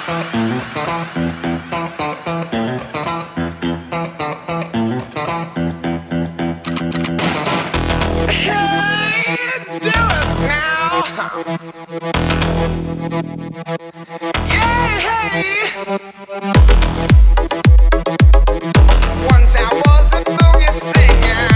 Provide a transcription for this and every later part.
Do it now. Yeah, hey. Once I was a boogie singer,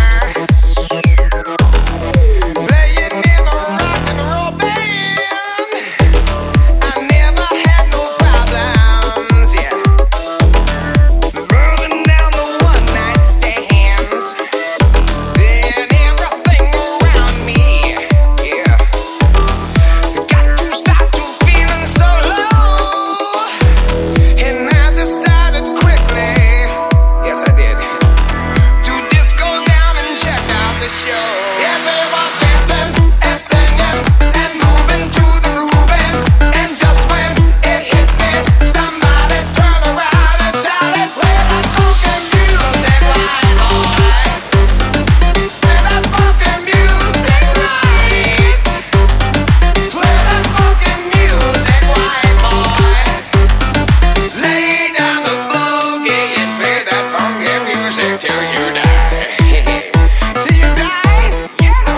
playing in a rock and roll band. I never had no problems, yeah. Burning down the one night stands. And everything around me, yeah. Got to start to feeling so low. And I decided quickly, yes I did, to just go down and check out the show. Yeah, they were dancing and singing and moving to the grooving. And just when it hit me, somebody turned around and shouted, "Play that funky music, right, boy. Play that funky music, right. Play that funky music, right, boy. Lay down the boogie and play that funky music till you die." Till you die? Yeah.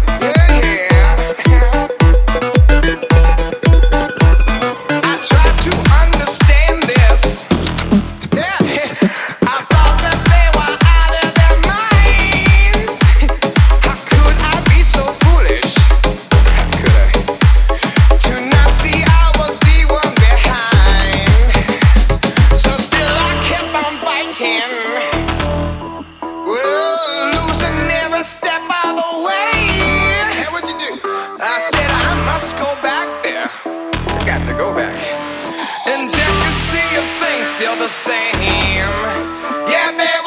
I tried to understand this. Yeah. I thought that they were out of their minds. How could I be so foolish? How could I? To not see I was the one behind. So still I kept on fighting. Well, losing every step of the way. Hey, what'd you do? I said I must go back there. I got to go back and check to see if things still the same. Yeah, they